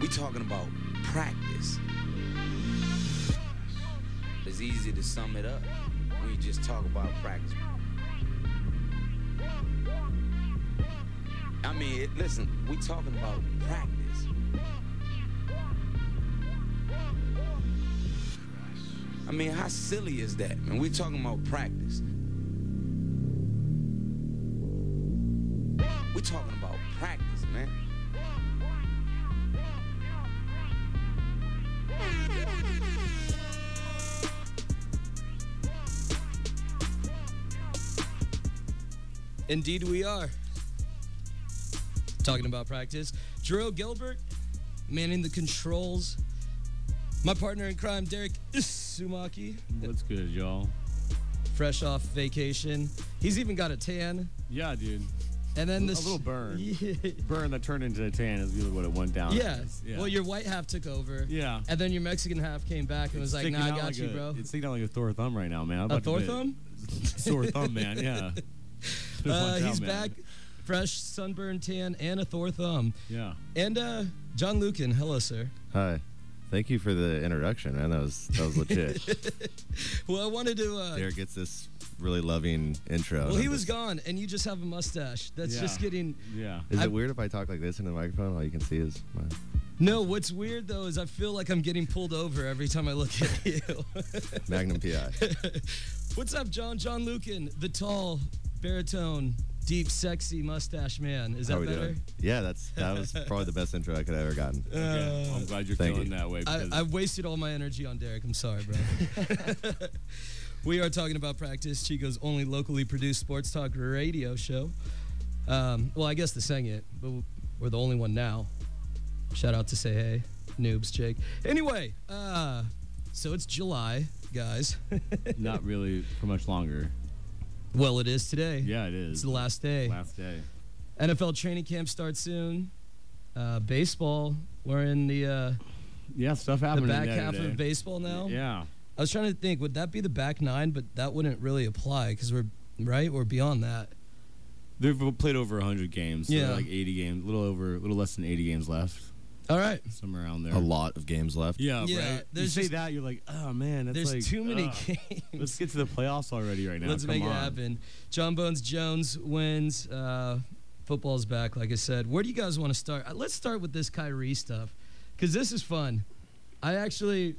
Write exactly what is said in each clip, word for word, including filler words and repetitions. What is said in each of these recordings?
talking about practice. It's easy to sum it up when you just talk about practice. I mean, it, listen, we talking about practice. I mean, how silly is that, man? We talking about practice. We talking about practice, man. Indeed we are. Talking about practice. Drew Gilbert, manning the controls. My partner in crime, Derek Sumaki. What's good, y'all? Fresh off vacation. He's even got a tan. Yeah, dude. And then a, this a little burn. Yeah. Burn that turned into a tan is really what it went down. Yeah. yeah. Well, your white half took over. Yeah. And then your Mexican half came back and It's was like, nah, I got like you, a, bro. It's sticking out like a Thor thumb right now, man. I'm A about Thor to thumb? Sore thumb, man, yeah. Uh, he's out, back. Fresh sunburn tan and a Thor thumb. Yeah. And uh, John Lucan. Hello, sir. Hi. Thank you for the introduction, man. That was that was legit. Well, I wanted to... Uh, Derek gets this really loving intro. well, he was gone, and you just have a mustache. That's Yeah. just getting... Yeah. Is I- it weird if I talk like this into the microphone? All you can see is my... No, what's weird, though, is I feel like I'm getting pulled over every time I look at you. Magnum P I. What's up, John? John Lucan, the tall, baritone, deep, sexy mustache man. Is that How we better? doing? Yeah, that's that was probably the best intro I could have ever gotten. Uh, Okay. Well, I'm glad you're Thank feeling you. that way. I, Because I wasted all my energy on Derek. I'm sorry, bro. We are talking about practice, Chico's only locally produced sports talk radio show. Um, well, I guess the Sang It, but we're the only one now. Shout out to Say Hey, noobs, Jake. Anyway, uh, so it's July, guys. not really for much longer. Well, it is today. Yeah, it is. It's the last day. Last day. N F L training camp starts soon. Uh, baseball, we're in the uh, Yeah, stuff the happening back there half today. of baseball now. Yeah. I was trying to think, would that be the back nine? But that wouldn't really apply because we're right. We're beyond that. They've played over one hundred games. So Yeah. like eighty games, a little over, a little less than eighty games left. All right. Somewhere around there. A lot of games left. Yeah, Yeah, right. You there's say just- that, you're like, oh man, that's There's like, too many ugh. games. Let's get to the playoffs already right now. Let's Come make it on. happen. John Bones Jones wins. Uh, football's back, like I said. Where do you guys want to start? Uh, Let's start with this Kyrie stuff because this is fun. I actually,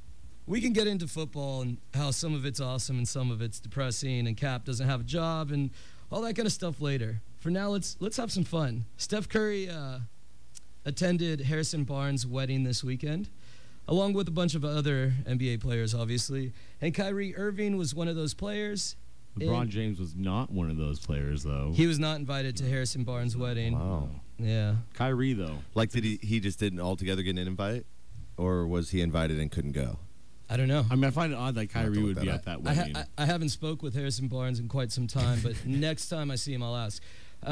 we can get into football and how some of it's awesome and some of it's depressing and Cap doesn't have a job and all that kind of stuff later. For now, let's let's have some fun. Steph Curry uh, attended Harrison Barnes' wedding this weekend, along with a bunch of other N B A players, obviously. And Kyrie Irving was one of those players. LeBron And James was not one of those players, though. he was not invited to Harrison Barnes' wedding. Wow. Yeah. Kyrie, though. Like, did he he just didn't altogether get an invite, or was he invited and couldn't go? I don't know. I mean, I find it odd that have to Kyrie look would that be up. at that I, ha- wedding. I, I haven't spoke with Harrison Barnes in quite some time, but next time I see him, I'll ask.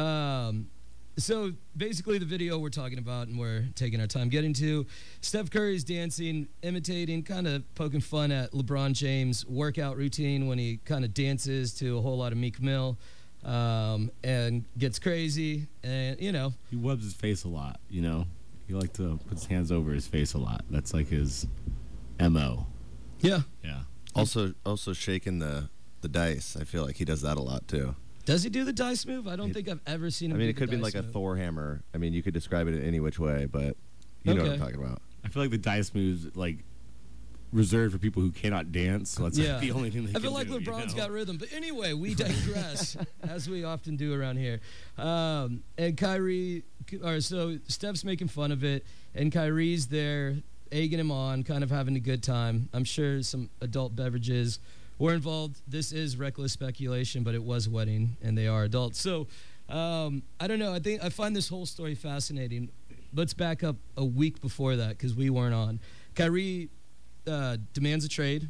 Um, so basically the video we're talking about and we're taking our time getting to, Steph Curry's dancing, imitating, kind of poking fun at LeBron James' workout routine when he kind of dances to a whole lot of Meek Mill um, and gets crazy. And, you know, he rubs his face a lot, you know? He like to put his hands over his face a lot. That's like his M O. yeah. Yeah. Also, also shaking the the dice. I feel like he does that a lot too. Does he do the dice move? I don't He- think I've ever seen him I mean, do it could the be like dice a move. Thor hammer. I mean, you could describe it in any which way, but you know what I'm Okay. talking about. I feel like the dice moves, like, reserved for people who cannot dance. So that's Yeah. like the only thing they I can feel like do, you LeBron's know? got rhythm. But anyway, we digress, as we often do around here. Um, and Kyrie, or so Steph's making fun of it, and Kyrie's there egging him on, kind of having a good time. I'm sure some adult beverages were involved. This is reckless speculation, but it was a wedding, and they are adults. So um, I don't know. I think I find this whole story fascinating. Let's back up a week before that because we weren't on. Kyrie uh, demands a trade,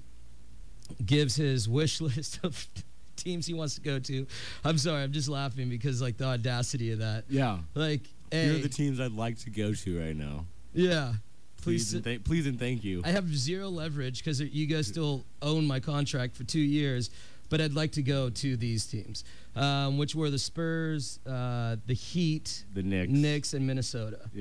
gives his wish list of teams he wants to go to. I'm sorry, I'm just laughing because like the audacity of that. Yeah. Like, Here are hey, the teams I'd like to go to right now. yeah, Please, please. and, th- please and thank you. I have zero leverage because you guys still own my contract for two years, but I'd like to go to these teams, um, which were the Spurs, uh, the Heat, the Knicks. Knicks, and Minnesota. Yeah.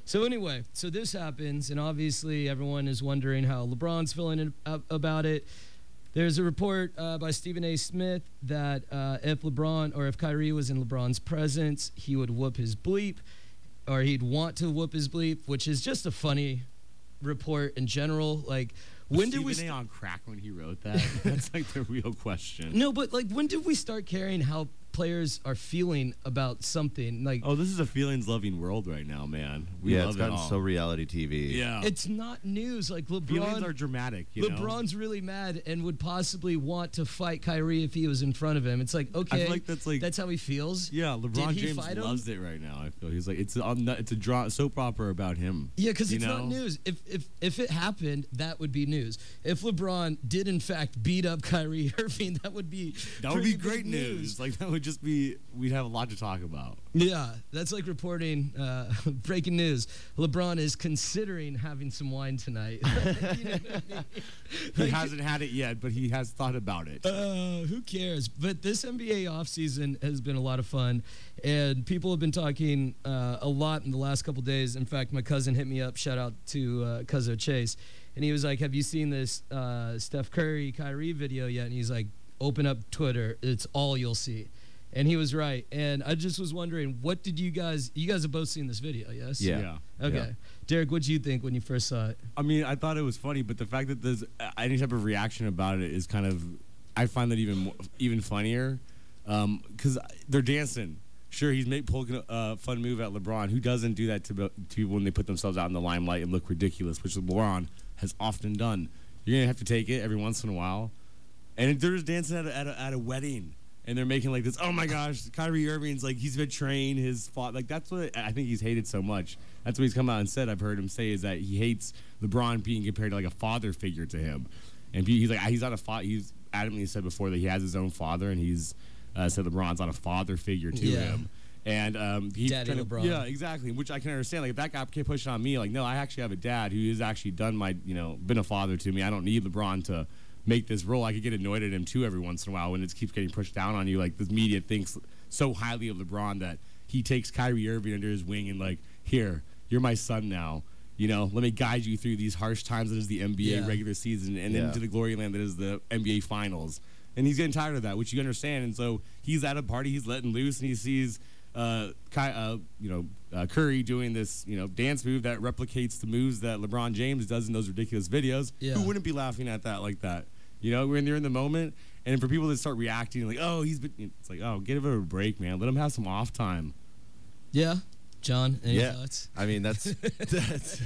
So anyway, so this happens, and obviously everyone is wondering how LeBron's feeling about it. There's a report uh, by Stephen A. Smith that uh, if LeBron or if Kyrie was in LeBron's presence, he would whoop his bleep, or he'd want to whoop his bleep, which is just a funny report in general. Like, when did we Stephen A. st- on crack when he wrote that? That's like the real question. No, but like, when did we start caring how players are feeling about something? Like, Oh, this is a feelings-loving world right now, man. We yeah, love it's it gotten all. so reality T V. Yeah. it's not news. Like, Feelings LeBron are dramatic, you know? LeBron's really mad and would possibly want to fight Kyrie if he was in front of him. It's like, okay, I feel like that's like that's how he feels. yeah. LeBron Did he James fight him? loves it right now. I feel he's like it's a, it's a draw soap opera about him. Yeah, because you it's know? not news. If if if it happened, that would be news. If LeBron did in fact beat up Kyrie Irving, that would be That would be pretty great big news. Like that would just be we'd have a lot to talk about. Yeah, that's like reporting uh, breaking news. LeBron is considering having some wine tonight. You know what I mean? He Like, hasn't had it yet, but he has thought about it. Uh, who cares? But this N B A offseason has been a lot of fun, and people have been talking uh, a lot in the last couple days. In fact, my cousin hit me up. Shout out to uh, Cuzzo Chase, and he was like, "Have you seen this uh, Steph Curry Kyrie video yet?" And he's like, "Open up Twitter. It's all you'll see." And he was right. And I just was wondering, what did you guys? You guys have both seen this video, yes? Yeah. Okay, Yeah. Derek, what did you think when you first saw it? I mean, I thought it was funny, but the fact that there's uh, any type of reaction about it is kind of, I find that even more, even funnier, because they're dancing. Sure, he's made pulling a uh, fun move at LeBron. Who doesn't do that to, to people when they put themselves out in the limelight and look ridiculous, which LeBron has often done. You're gonna have to take it every once in a while, and they're just dancing at a, at a, at a wedding. And they're making like this, oh my gosh, Kyrie Irving's like, he's betraying his father. Like, that's what I think he's hated so much. That's what he's come out and said, I've heard him say, is that he hates LeBron being compared to like a father figure to him. And he's like, he's not a father. He's adamantly said before that he has his own father, and he's uh, said LeBron's not a father figure to Yeah. him. And um, he's Daddy kind of, LeBron. yeah, exactly. Which I can understand. Like, if that guy kept pushing on me, like, no, I actually have a dad who has actually done my, you know, been a father to me. I don't need LeBron to make this role. I could get annoyed at him too every once in a while when it keeps getting pushed down on you. Like, the media thinks so highly of LeBron that he takes Kyrie Irving under his wing and like, here, you're my son now. You know, let me guide you through these harsh times that is the N B A Yeah. regular season and Yeah. into the glory land that is the N B A finals. And he's getting tired of that, which you understand. And so he's at a party, he's letting loose, and he sees uh, Ky- uh, you know, uh, Curry doing this, you know, dance move that replicates the moves that LeBron James does in those ridiculous videos. Yeah. Who wouldn't be laughing at that like that? You know, when you're in the moment, and for people to start reacting like, "Oh, he's been," it's like, "Oh, give it a break, man. Let him have some off time." Yeah, John, any Yeah. thoughts? I mean, that's that's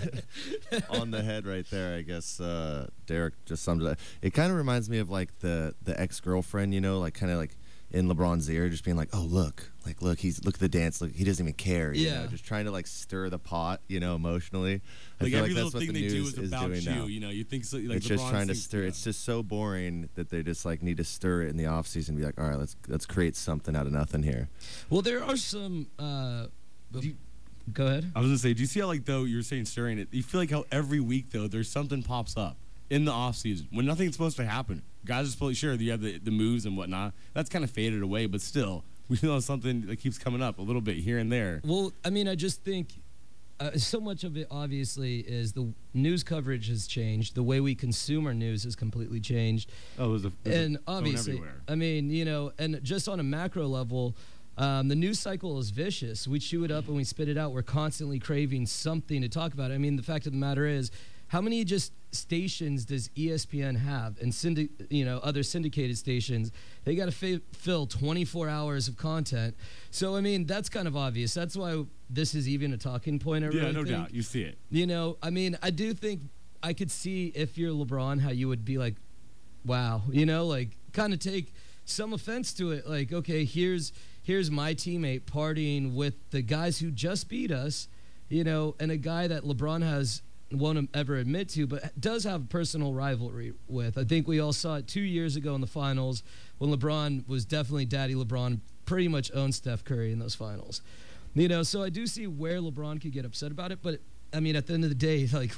on the head right there. I guess uh, Derek just summed it up. It kind of reminds me of like the the ex girlfriend, you know, like kind of like in LeBron's ear, just being like, "Oh, look, like look, he's look at the dance. Look, he doesn't even care." You Yeah. know, just trying to like stir the pot, you know, emotionally. I Like feel every like little that's what thing the they do news is about doing you. now. You know, you think so, like It's just LeBron trying to thinks- stir. yeah. It's just so boring that they just like need to stir it in the off season. And be like, all right, let's let's create something out of nothing here. Well, there are some. Uh, b- go ahead. I was gonna say, do you see how like though you're saying stirring it? You feel like how every week though there's something pops up in the off season when nothing's supposed to happen. Guys are supposed sure you have the, the moves and whatnot. That's kind of faded away, but still we know something that keeps coming up a little bit here and there. Well, I mean, I just think uh, so much of it obviously is the news coverage has changed. The way we consume our news has completely changed. Oh, there's a there's And a phone obviously, everywhere. I mean, you know, and just on a macro level, um, the news cycle is vicious. We chew it up and we spit it out. We're constantly craving something to talk about. I mean, the fact of the matter is, how many just stations does E S P N have, and syndi- you know, other syndicated stations? They got to fa- fill twenty-four hours of content. So I mean, that's kind of obvious. That's why this is even a talking point. I Yeah, really no think. doubt. You see it. You know, I mean, I do think I could see if you're LeBron how you would be like, wow, you know, like kind of take some offense to it. Like, okay, here's here's my teammate partying with the guys who just beat us, you know, and a guy that LeBron has won't ever admit to, but does have a personal rivalry with. I think we all saw it two years ago in the finals when LeBron was definitely Daddy LeBron, pretty much owned Steph Curry in those finals. You know, so I do see where LeBron could get upset about it, but I mean, at the end of the day, like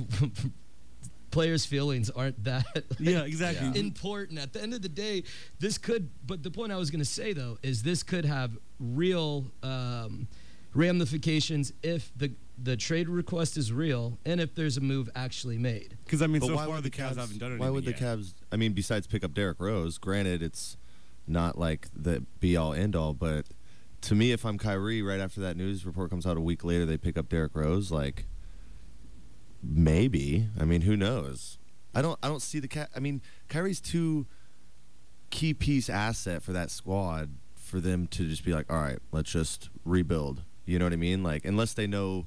players' feelings aren't that like, Yeah, exactly. Yeah. important. At the end of the day, this could. But the point I was going to say though is this could have real, um, ramifications if the the trade request is real and if there's a move actually made. Because I mean, But so why far would the Cavs, haven't done anything. Why would the yet. Cavs? I mean, besides pick up Derrick Rose, granted it's not like the be all end all, but to me, if I'm Kyrie, right after that news report comes out a week later, they pick up Derrick Rose. Like, maybe. I mean, who knows? I don't. I don't see the cat. I mean, Kyrie's too key piece asset for that squad for them to just be like, all right, let's just rebuild. You know what I mean? Like, unless they know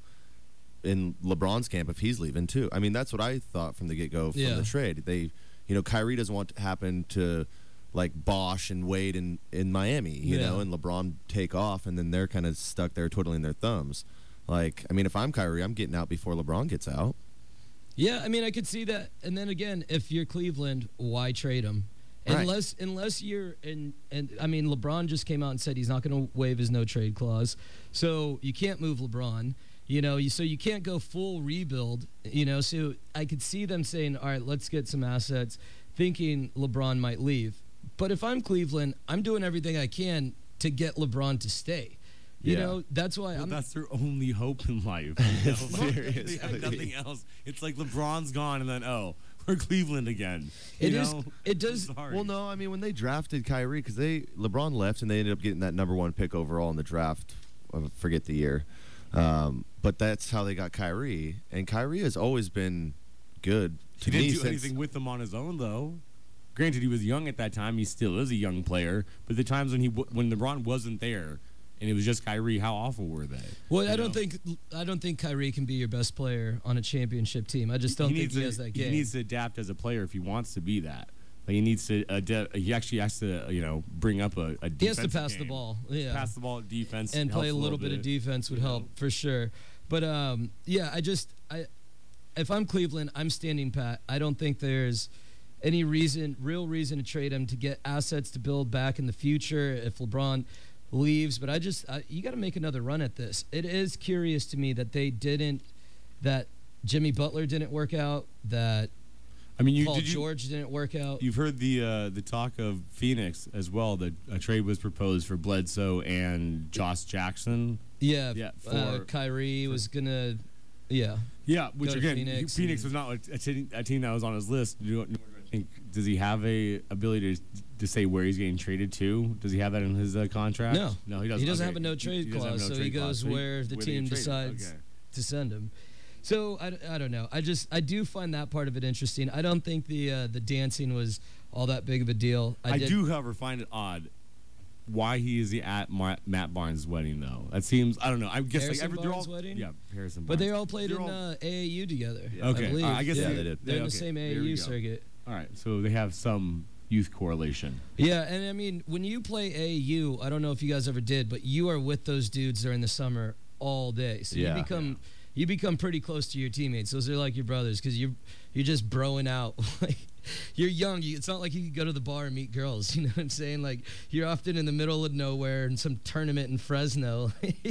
in LeBron's camp if he's leaving too. I mean, that's what I thought from the get go from Yeah. the trade. They, you know, Kyrie doesn't want to happen to like Bosh and Wade in, in Miami, you Yeah. know, and LeBron take off and then they're kind of stuck there twiddling their thumbs. Like, I mean, if I'm Kyrie, I'm getting out before LeBron gets out. Yeah, I mean, I could see that. And then again, if you're Cleveland, why trade him? Right. Unless, unless you're in, and I mean, LeBron just came out and said he's not going to waive his no trade clause, so you can't move LeBron. You know, you, so you can't go full rebuild. You know, so I could see them saying, "All right, let's get some assets," thinking LeBron might leave. But if I'm Cleveland, I'm doing everything I can to get LeBron to stay. You Yeah. know, that's why Well, I'm. that's their only hope in life. You know? Seriously. They have nothing else. It's like LeBron's gone, and then oh, we're Cleveland again. You It is- know? it does- I'm sorry. Well, no, I mean, when they drafted Kyrie, because they LeBron left and they ended up getting that number one pick overall in the draft. I forget the year. Um, but that's how they got Kyrie. And Kyrie has always been good to He didn't me do since anything with them on his own, though. Granted, he was young at that time. He still is a young player. But the times when he w- when LeBron wasn't there, and it was just Kyrie, how awful were they? Well, I You don't know? think I don't think Kyrie can be your best player on a championship team. I just don't think needs he to, has that game. He needs to adapt as a player if he wants to be that. Like he needs to adapt. He actually has to, you know, bring up a, a He has to defensive pass the game. ball, yeah, Pass the ball, defense, and play helps a little bit, of defense would you know? help for sure. But um, yeah, I just I, if I'm Cleveland, I'm standing pat. I don't think there's any reason, real reason to trade him to get assets to build back in the future if LeBron leaves. But I just I, you got to make another run at this. It is curious to me that they didn't, that Jimmy Butler didn't work out, that I mean, you Paul did you, George didn't work out. You've heard the uh, the talk of Phoenix as well. That a trade was proposed for Bledsoe and Josh Jackson. Yeah, Yeah, uh, for- Kyrie was gonna, yeah. Yeah, which Go to again, Phoenix Phoenix, and- was not a, a, team, a team that was on his list. Do you, do I think does he have a ability to, to say where he's getting traded to? Does he have that in his uh, contract? No. no, he doesn't. He doesn't Okay. have a no trade He doesn't have clause, no so he trade clause, goes so where the where they team get traded. decides Okay. to send him. So I, I don't know. I just I do find that part of it interesting. I don't think the uh, the dancing was all that big of a deal. I, did, do, however, find it odd why he is at Mar- Matt Barnes' wedding, though. That seems I don't know. I guess Harrison like every, they're Barnes' all wedding? yeah, Harrison. But Barnes. they all played They're in all- uh, A A U together. Okay, I believe. uh, I guess yeah, they- they did. They're in Yeah, the okay. same There A A we U go. circuit. All right, so they have some youth correlation. Yeah, and I mean, when you play A A U, I don't know if you guys ever did, but you are with those dudes during the summer all day. So Yeah. you become you become pretty close to your teammates. Those are like your brothers because you're you're just broing out. Like you're young. You, it's not like you can go to the bar and meet girls. You know what I'm saying? Like you're often in the middle of nowhere in some tournament in Fresno.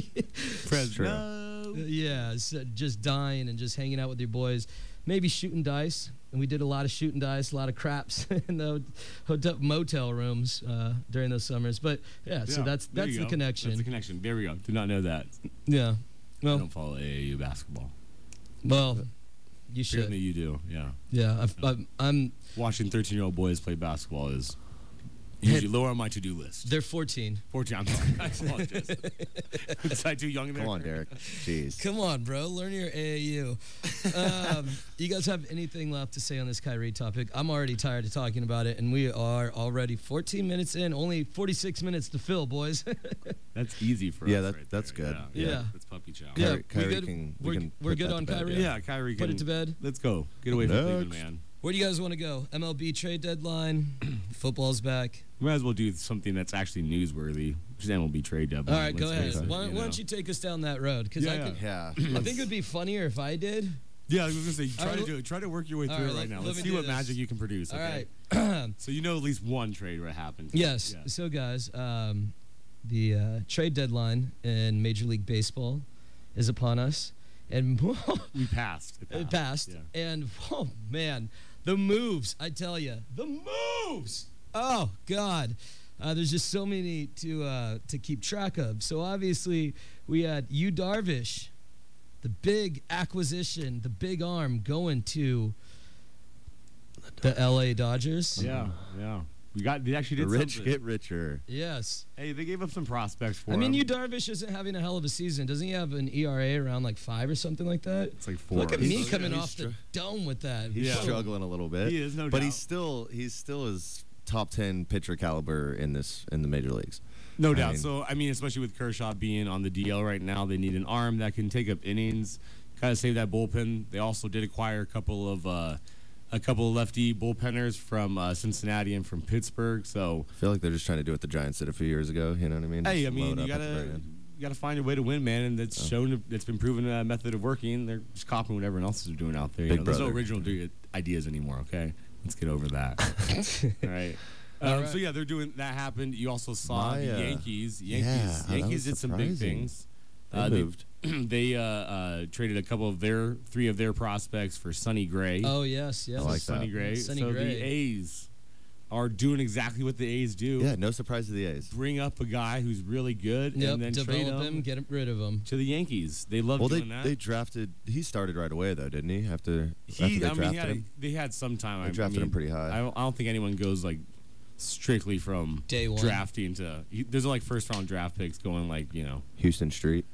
Fresno. Yeah, so just dying and just hanging out with your boys, maybe shooting dice. And we did a lot of shooting dice, a lot of craps in the hotel, motel rooms uh, during those summers. But yeah, so Yeah, that's there that's you the go. connection. That's the connection. There we go. Did not know that. Yeah. I Well, don't follow A A U basketball. well, you Apparently should. you do. Yeah. Yeah, I've, I'm, I'm. Watching thirteen-year-old boys play basketball is usually lower on my to-do list. They're fourteen. fourteen. I'm sorry. I apologize. Was I too young there? Come on, Derek. Jeez. Come on, bro. Learn your A A U. Um, you guys have anything left to say on this Kyrie topic? I'm already tired of talking about it, and we are already fourteen minutes in. Only forty-six minutes to fill, boys. That's easy for Yeah, us. that- right that's there. good. Yeah. Yeah. That's puppy chow. Yeah, Kyrie, we Kyrie good? can, we We're- can we're put good that on to bed, Kyrie? Yeah, Kyrie. Put can, it to bed. Let's go. Get away from Next. Cleveland, man. Where do you guys want to go? M L B trade deadline. Football's back. We might as well do something that's actually newsworthy, which is M L B trade deadline. All right, go Let's ahead. face it, Why, you why know. don't you take us down that road? Because Yeah, I yeah. could. Yeah. I think it would be funnier if I did. Yeah, I was gonna say, try All to right, do it. Try to work your way all through right, it let- right now. let Let's me see do what this. magic you can produce. All okay? right. So you know at least one trade where it happened. Yes. Yeah. So, guys, um, the uh, trade deadline in Major League Baseball is upon us, and We passed. It passed. it passed. Yeah. And oh man, the moves! I tell you, the moves! Oh God, Uh, there's just so many to uh, to keep track of. So obviously we had Yu Darvish, the big acquisition, the big arm going to the L A Dodgers. Yeah, yeah. We got. They actually The did rich something. get richer. Yes. Hey, they gave up some prospects for I mean, him. Yu Darvish isn't having a hell of a season. Doesn't he have an E R A around like five or something like that? It's like four. Look at or me He's- something. coming he's off the str- dome with that. He's Yeah. struggling a little bit. He is, no but doubt. he's still he's still is top ten pitcher caliber in this in the major leagues. No I doubt. mean- so, I mean, especially with Kershaw being on the D L right now, they need an arm that can take up innings, kind of save that bullpen. They also did acquire a couple of uh, a couple of lefty bullpenners from uh, Cincinnati and from Pittsburgh. So, I feel like they're just trying to do what the Giants did a few years ago. You know what I mean? hey, Just I mean, load you up at the very gotta end. you gotta find your way to win, man, and that's Oh. shown. It's been proven a method of working. They're just copying what everyone else is doing out there. You Big know, there's no brother. original do- ideas anymore. Okay, let's get over that. All right. Um, All right. So yeah, they're doing that. Happened. You also saw My, the uh, Yankees. yeah, Yankees. that Yankees was did some big surprising. things. They Uh, moved. they uh, uh, traded a couple of their three of their prospects for Sonny Gray. Oh yes, yes. I like Sonny that. Gray. Sonny so Gray. the A's are doing exactly what the A's do. Yeah, no surprise to the A's. Bring up a guy who's really good Yep. and then trade Develop him him, get rid of him. to the Yankees. They love Well, they doing that. they drafted. He started right away though, didn't he? After after he, they I mean, drafted he had a- him, they had some time. they I- drafted I mean, him pretty high. I don't, I don't think anyone goes like strictly from Day one. drafting to. he- There's like first round draft picks going like you know. Houston Street.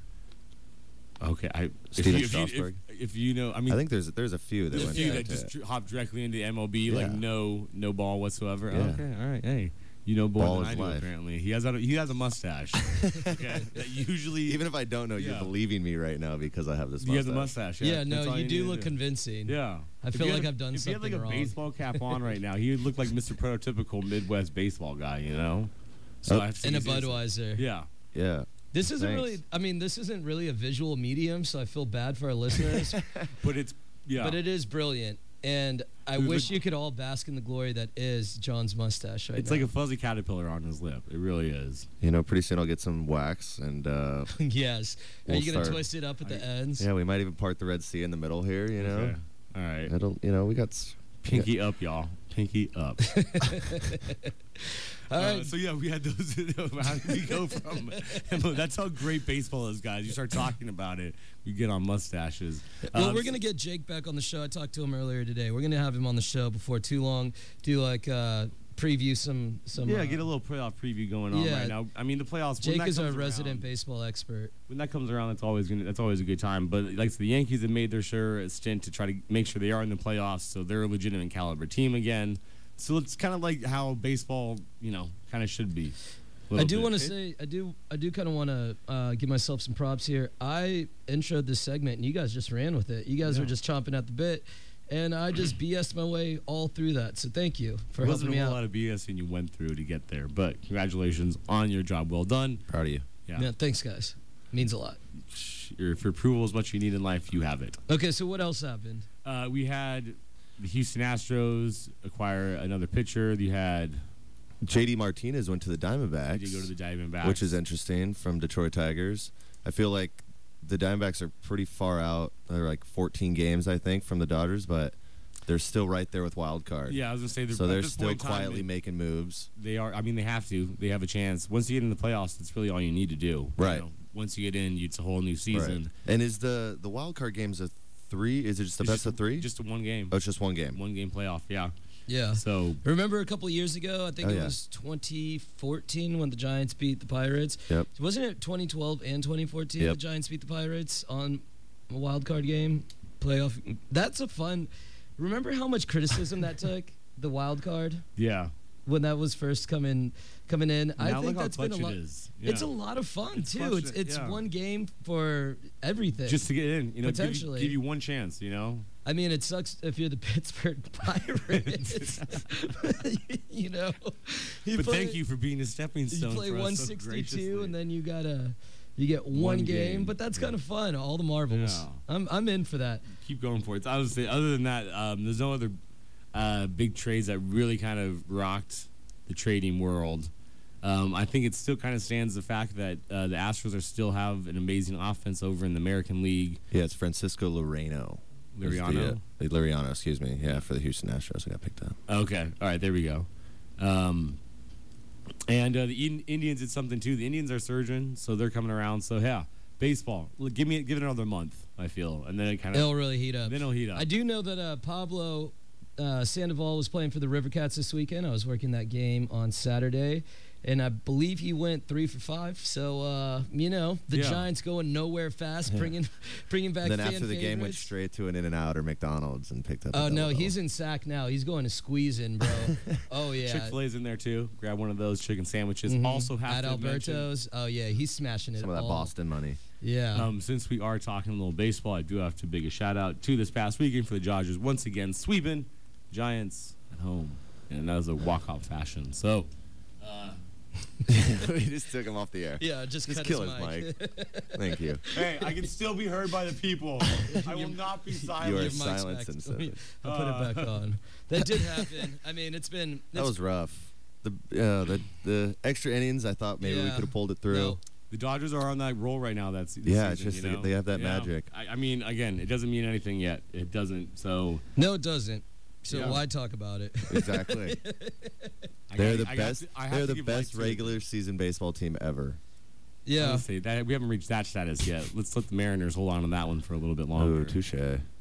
Okay, I if Steven you, if, you, Strasburg. if, if you know, I mean, I think there's there's a few that there's a went few there that to just it. dr- hop directly into M L B, like Yeah. no no ball whatsoever. Yeah. Okay, all right, hey, you know more Ball than is I do. life. Apparently, he has a he has a mustache. Okay, that usually Even if I don't know, Yeah. you're believing me right now because I have this. he has a mustache. mustache. Yeah, Yeah, no, That's all you need do to look convincing. Yeah, I If feel you like had- I've done if something If you had like wrong. a baseball cap on right now, he would look like Mister Prototypical Midwest baseball guy. You know. So Oh. I have to And a use his- Budweiser. Yeah. Yeah. This isn't Thanks. really. I mean, this isn't really a visual medium, so I feel bad for our listeners. But it's yeah. But it is brilliant, and I It was wish a- you could all bask in the glory that is John's mustache right it's now. like a fuzzy caterpillar on his lip. It really is. You know, pretty soon I'll get some wax and uh, yes. Are We'll you gonna start. twist it up at the I- ends? yeah, we might even part the Red Sea in the middle here. You know, Okay. All right. it'll you know we got. s- Pinky up, y'all. Pinky up. All Uh, right. so yeah, we had those. How did we go from? That's how great baseball is, guys. You start talking about it, you get on mustaches. Well, Um, we're gonna get Jake back on the show. I talked to him earlier today. We're gonna have him on the show before too long. Do like uh, preview some some. yeah, uh, get a little playoff preview going on yeah. right now. I mean, the playoffs. when Jake that is our comes resident around- baseball expert. When that comes around, that's always gonna. That's always a good time. But like so the Yankees have made their sure a stint to try to make sure they are in the playoffs, so they're a legitimate caliber team again. So it's kind of like how baseball, you know, kind of should be. a I little do bit. want to say, I do, I do kind of want to uh, give myself some props here. I introed this segment, and you guys just ran with it. You guys Yeah. were just chomping at the bit, and I just B S'd my way all through that. So thank you for There helping wasn't me a whole out. lot of B S and you went through to get there, but congratulations on your job. Well done. Proud of you. Yeah. Yeah, thanks, guys. Means a lot. If approval is what you need in life, you have it. Okay, so what else happened? Uh, we had the Houston Astros acquire another pitcher. You had J D Martinez went to the Diamondbacks. did go to the Diamondbacks, which is interesting from Detroit Tigers. I feel like the Diamondbacks are pretty far out. They're like fourteen games, I think, from the Dodgers, but they're still right there with wild card. Yeah, I was gonna say they're, so at they're this still point in time, quietly they, making moves. they are. I mean, they have to. They have a chance. Once you get in the playoffs, that's really all you need to do. Right. You know, once you get in, it's a whole new season. Right. And is the the wild card games a three? Is it just the It's best just, of three? Just a one game. oh, it's just one game. One game playoff. Yeah. Yeah. So Remember a couple of years ago? I think Oh, it yeah. was twenty fourteen when the Giants beat the Pirates. Yep. Wasn't it twenty twelve and twenty fourteen Yep. the Giants beat the Pirates on a wild card game playoff? That's a fun. Remember how much criticism that took the wild card yeah. when that was first coming coming in? I Now think look how that's been a clutch lot. it is. It's a Yeah. lot of fun It's too. clutch It's it, it's yeah. one game for everything. Just to get in, you know, give you, Potentially. give you one chance, you know. I mean, it sucks if you're the Pittsburgh Pirates. you know, you But play- thank you for being a stepping You stone. play for us so one sixty-two, graciously. and then you gotta you get one, One game, game. but that's Yeah. kind of fun. All the marbles. Yeah. I'm I'm in for that. keep going for it. So I would say, other than that, um, there's no other uh, big trades that really kind of rocked the trading world. Um, I think it still kind of stands the fact that uh, the Astros are still have an amazing offense over in the American League. Yeah, it's Francisco Liriano. is the, Liriano? uh, Liriano, excuse me. Yeah, for the Houston Astros, I got picked up. Okay, all right, there we go. Um, And uh, the Indi- Indians did something too. The Indians are surging, so they're coming around. So yeah, baseball. Look, Give me give it another month. I feel, and then it kind of It'll really heat up. then it'll heat up. I do know that uh, Pablo uh, Sandoval was playing for the Rivercats this weekend. I was working that game on Saturday, and I believe he went three for five. So uh, you know the Yeah. Giants going nowhere fast, bringing bringing back. And then fan after the game, went favorites. straight to an In-N-Out or McDonald's and picked up. a Oh no, double. he's in sack now. He's going to squeeze in, bro. Oh yeah. Chick Fil A's in there too. Grab one of those chicken sandwiches. Mhm. Also have at to mention, Alberto's. Oh yeah, he's smashing it. some of that all. Boston money. Yeah. Um, since we are talking a little baseball, I do have to big a shout out to this past weekend for the Dodgers once again sweeping Giants at home, and that was a walk off fashion. So. Uh, We just took him off the air. yeah, just, Just cut kill his his mic. Thank you. Hey, I can still be heard by the people. I will not be silent. You are Your mic's silence back. and stuff. I'll put it back on. That did happen. I mean, it's been. That it's- was rough. The uh, the the extra innings, I thought maybe we Yeah. could have pulled it through. No. The Dodgers are on that roll right now. That's this Yeah, it's season, just you they- know? they have that Yeah. magic. I, I mean, again, it doesn't mean anything yet. It doesn't. So No, it doesn't. So Yeah. why talk about it? Exactly. I They're got- the I got best. to- I have They're to the give best light to- regular season baseball team ever. Yeah. Honestly, that we haven't reached that status yet. Let's let the Mariners hold on to that one for a little bit longer. Oh, touche,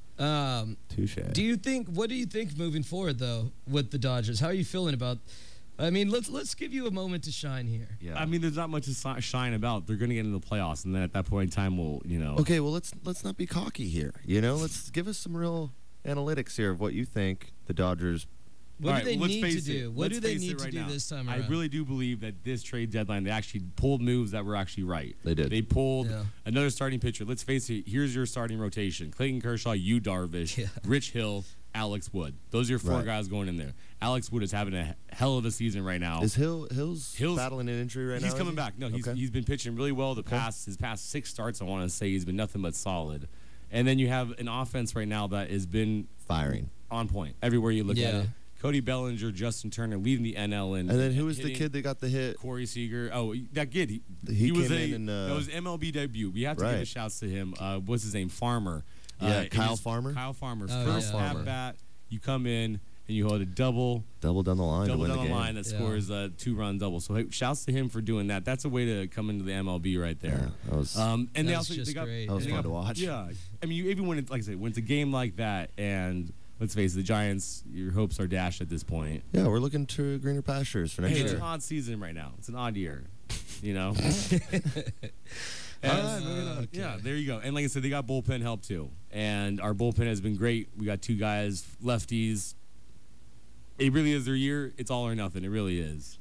Um, touche. do you think? What do you think moving forward though with the Dodgers? How are you feeling about? I mean, let's let's give you a moment to shine here. Yeah. I mean, there's not much to si- shine about. They're going to get into the playoffs, and then at that point in time, we'll, you know. Okay, well let's let's not be cocky here. You know, let's give us some real analytics here of what you think the Dodgers. What All do right, they let's need to face do? it. What Let's do they face it need to right do now. this time I around? really do believe that this trade deadline, they actually pulled moves that were actually right. They did. They pulled Yeah. another starting pitcher. Let's face it. Here's your starting rotation: Clayton Kershaw, Yu Darvish, Yeah. Rich Hill, Alex Wood. Those are your four Right. guys going in there. Alex Wood is having a hell of a season right now. Is Hill Hill's, Hill's- battling an injury right now? He's is coming he? back. No, he's Okay. he's been pitching really well the past his past six starts. I want to say he's been nothing but solid. And then you have an offense right now that has been firing. on point everywhere you look at Yeah. it. Cody Bellinger, Justin Turner leading the N L in. And then who was the hitting. kid that got the hit? Corey Seager. Oh, that kid. He, He was came a, in and, uh, that was M L B debut. We have to give a Right. shouts to him. Uh, what's his name? Farmer. Yeah, uh, Kyle his- Farmer? Kyle Farmer. Oh, First yeah. at Farmer. bat, you come in and you hold a double, Double down the line double to win down the the game. line that Yeah. scores a two-run double. So hey, shouts to him for doing that. That's a way to come into the M L B right Yeah, there. that was Um, and they That's also just they got, great. That was they fun got- to watch. Yeah, I mean, you, even when it, like I said, when it's a game like that, and let's face it, the Giants, your hopes are dashed at this point. yeah. We're looking to greener pastures for next Hey, it's year. an odd season right now. It's an odd year, you know. All And, right, moving on. Okay. Yeah, there you go. And like I said, they got bullpen help too. And our bullpen has been great. We got two guys, lefties. It really is their year. It's all or nothing. It really is.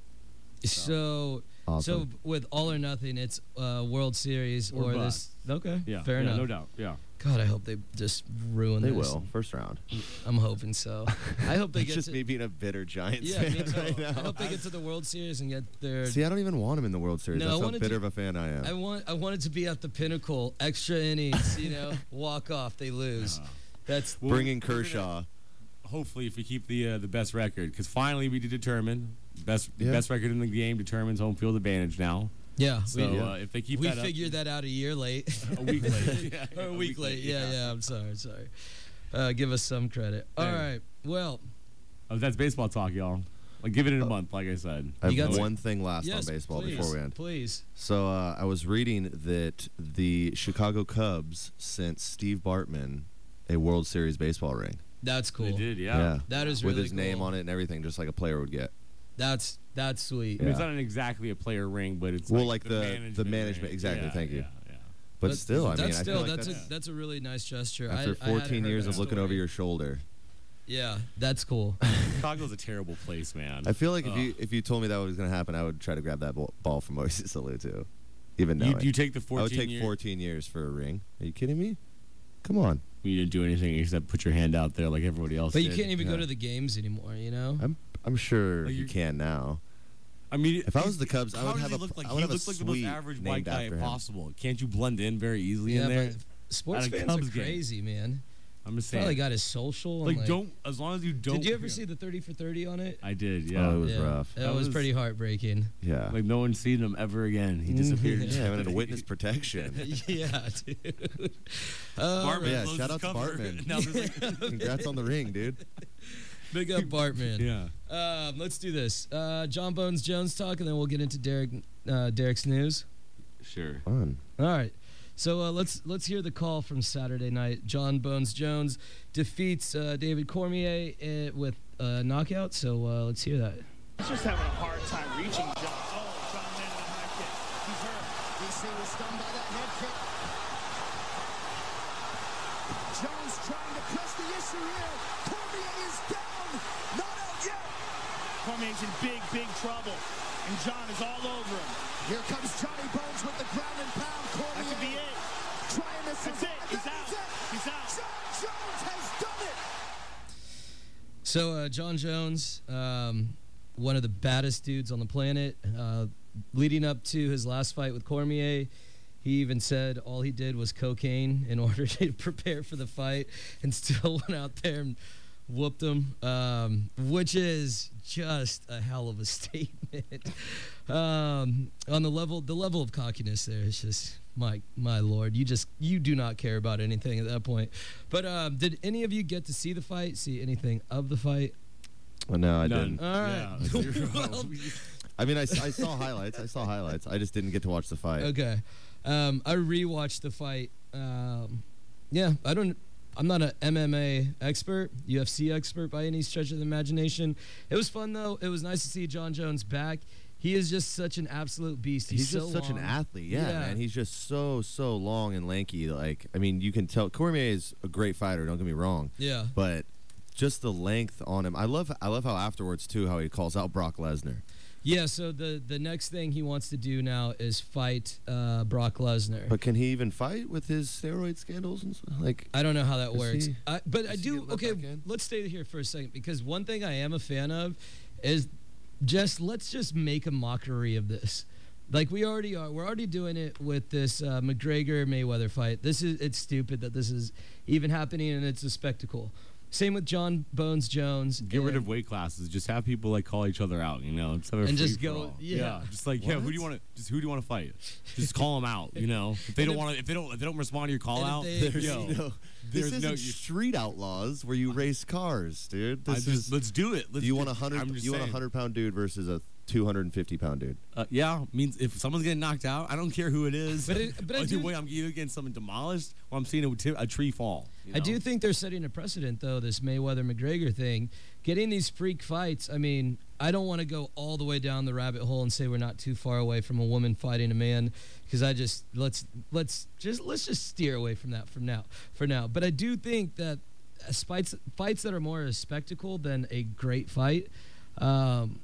So, Awesome. so with all or nothing, it's uh, World Series Or or, bust. this. Okay, Yeah, fair yeah, enough. no doubt. Yeah. God, I hope they just ruin They this. will first round. I'm hoping so. I hope they It's get just to. me being a bitter Giants Yeah, fan me too. right I now. hope they get to the World Series and get their. See, I don't even want him in the World Series. No, I That's how wanted bitter to- of a fan I am. I want. I wanted to be at the pinnacle. Extra innings. You know, walk off. They lose. Uh, That's. well, Bringing we're gonna- Kershaw. Hopefully, if we keep the uh, the best record, because finally we did determine best Yeah. best record in the game determines home field advantage now. Yeah. So we uh, if they keep we that figured that out a year late. up, a week late, yeah, or a week late. Yeah, yeah. I'm sorry. Sorry. Uh, give us some credit. All Hey. right. Well, Oh, that's baseball talk, y'all. Like, give it in a month, like I said. I You have got- one thing last yes, on baseball please, before we end. Please. So uh, I was reading that the Chicago Cubs sent Steve Bartman a World Series baseball ring. That's cool. They did, yeah. That is with really his name cool. on it and everything, just like a player would get. That's that's sweet. I mean, it's Yeah. not an exactly a player ring, but it's Well, like, like the- management the management- ring. exactly, Yeah, thank you. Yeah, yeah. But That's- still, I that's mean, I still feel like that's that's, a that's a really nice gesture. after I, I hadn't fourteen heard years that of looking story. over your shoulder. Yeah, that's cool. Chicago's a terrible place, man. I feel like if Ugh. you if you told me that was going to happen, I would try to grab that ball, ball from Moises Alou too. Even though you, you take the I would fourteen take year, fourteen years for a ring. Are you kidding me? Come on. You didn't do anything except put your hand out there like everybody else But you did. can't even go yeah. to the games anymore. You know. I'm I'm sure Like you you're- can now. I mean, If I was the Cubs, I how would does have he a- look like? I would he have a looks like the most suite average named white guy after him. possible. Can't you blend in very easily Yeah, in there? but sports At a fans Cubs are game. crazy, man. I'm just saying. Probably got his social. and, like, like, don't as long as you don't. Did you ever see the thirty for thirty on it? I did. Yeah. Oh, it was yeah, rough. That, That was, was- pretty heartbreaking. Yeah. Like no one's seen him ever again. He disappeared. yeah, I went into witness protection. yeah, dude. Uh, Bartman Yeah, blows shout his out to cover. Bartman. Now there's like, Congrats on the ring, dude. Big up Bartman. Yeah. Um, let's do this. Uh, John Bones Jones talk, and then we'll get into Derek uh, Derek's news. Sure. Fun. All right. So uh, let's let's hear the call from Saturday night. John Bones Jones defeats uh, David Cormier uh, with a knockout. So uh, let's hear that. He's just having a hard time reaching John. Oh, John landed a high kick. He's hurt. D C was stunned by that head kick. Jones trying to press the issue here. Cormier is down. Not out yet. Cormier's in big, big trouble. And John is all over him. Here comes Johnny Bones with the ground and pound. Cormier That could be it. trying to That's survive. it. He's That out. is it. He's out. John Jones has done it. So uh, John Jones, um, one of the baddest dudes on the planet, uh, leading up to his last fight with Cormier, he even said all he did was cocaine in order to prepare for the fight, and still went out there and whooped him, um, which is just a hell of a statement. um, on the level, the level of cockiness there is just my my lord. You just you do not care about anything at that point. But um, did any of you get to see the fight? See anything of the fight? Well, no, I None. didn't. All right. Yeah, zero. Well, I mean, I, s- I saw highlights. I saw highlights. I just didn't get to watch the fight. Okay. Um, I rewatched the fight. Um, yeah, I don't. I'm not an M M A expert, U F C expert by any stretch of the imagination. It was fun though. It was nice to see John Jones back. He is just such an absolute beast. He's, He's just so such an long. athlete. Yeah, Yeah. man. He's just so, so long and lanky. Like, I mean, you can tell Cormier is a great fighter. Don't get me wrong. Yeah. But just the length on him. I love I love how afterwards too how he calls out Brock Lesnar. Yeah. So the the next thing he wants to do now is fight uh, Brock Lesnar. But can he even fight with his steroid scandals and stuff? Like, I don't know how that Is works. he- I, but I is he do. getting let Okay, back in? let's stay here for a second, because one thing I am a fan of is just let's just make a mockery of this. Like we already are. We're already doing it with this uh, McGregor Mayweather fight. This is it's stupid that this is even happening, and it's a spectacle. Same with John Bones Jones. Get rid and- of weight classes. Just have people like call each other out. You know, just have a And just free for go- all. yeah. Just like yeah, who do you What? want to? Just who do you want to fight? Just call them out. You know, if they And don't if- want to, if they don't, if they don't respond to your call and if out, they- there's yo, no. there's This no. isn't Street Outlaws where you race cars, dude. I This just is. let's do it. Let's Do you do- want a hundred? I'm just You want a saying. hundred pound dude versus a two hundred and fifty pound dude? Uh, yeah, means if someone's getting knocked out, I don't care who it is. But it- but I Either do- way, I'm either getting someone demolished or I'm seeing a, t- a tree fall. you I do know? think they're setting a precedent, though, this Mayweather McGregor thing. Getting these freak fights, I mean, I don't want to go all the way down the rabbit hole and say we're not too far away from a woman fighting a man, because I just let's let's just let's just steer away from that from now for now. But I do think that uh, fights fights that are more a spectacle than a great fight. Um,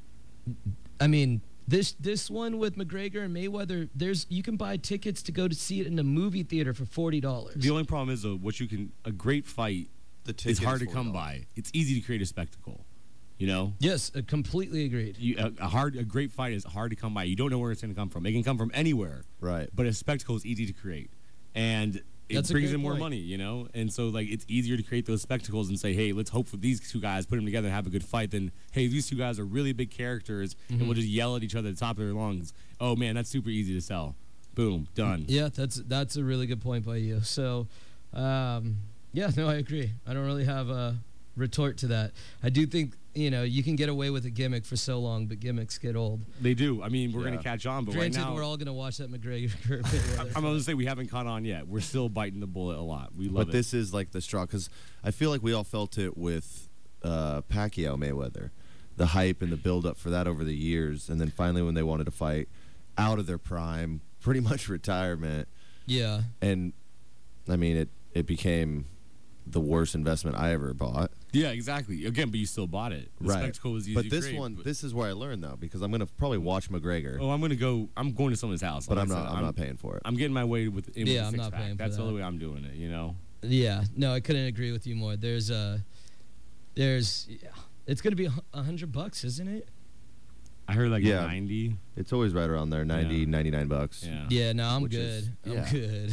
I mean, this this one with McGregor and Mayweather, there's you can buy tickets to go to see it in a movie theater for forty dollars. The only problem is uh, what you can a great fight The is hard to come by. It's easy to create a spectacle. You know, Yes, uh, completely agreed. you, a, a hard a great fight is hard to come by. You don't know where it's going to come from. It can come from anywhere, Right. but a spectacle is easy to create, and it That's a brings great in more point. money. You know, and so like it's easier to create those spectacles and say, hey, let's hope for these two guys, put them together, and have a good fight. Than hey, these two guys are really big characters, and Mm-hmm. we'll just yell at each other at the top of their lungs. Oh man, that's super easy to sell. Boom, done. Yeah, that's that's a really good point by you. So, um, yeah, no, I agree. I don't really have a retort to that. I do think you know you can get away with a gimmick for so long, but gimmicks get old. They do. I mean, we're Yeah. gonna catch on, but Granted, right now we're all gonna watch that McGregor. I'm going to say we haven't caught on yet. We're still biting the bullet a lot. We love But it. this is like the straw because I feel like we all felt it with uh, Pacquiao Mayweather, the hype and the build up for that over the years, and then finally when they wanted to fight out of their prime, pretty much retirement, yeah, and I mean it it became the worst investment I ever bought. yeah, exactly. Again, but you still bought it. The right. spectacle was easy but to this create, one, but- this is where I learned though because I'm gonna probably watch McGregor, Oh, I'm going to go. I'm going to someone's house. but Like I'm I not said, I'm, not paying for it. I'm getting my way with. In Yeah, with I'm a not six-pack. paying for That's the that. only way I'm doing it. You know. yeah. No, I couldn't agree with you more. There's a, there's, yeah, it's gonna be a hu- a hundred bucks, isn't it? I heard like Yeah. ninety. It's always right around there, ninety, Yeah. ninety-nine bucks. Yeah. Yeah, no, I'm Which is- good. I'm yeah.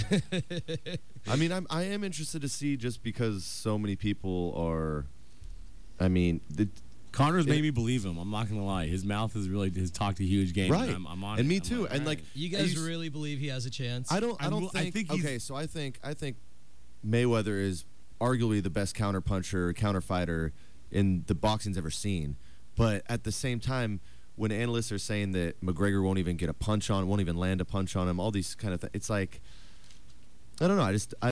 good. I mean, I'm I am interested to see just because so many people are. I mean, the, Connor's It- made me believe him. I'm not gonna lie. His mouth is really his talked a huge game. right, And I'm, I'm on and it. me I'm too. and all like, right. You I guys used- really believe he has a chance? I don't. I I'm don't will- I think. think he's- okay, so I think. I think Mayweather is arguably the best counterpuncher, counterfighter in the boxing's ever seen. But at the same time, when analysts are saying that McGregor won't even get a punch on, won't even land a punch on him, all these kind of things, it's like, I don't know. I just I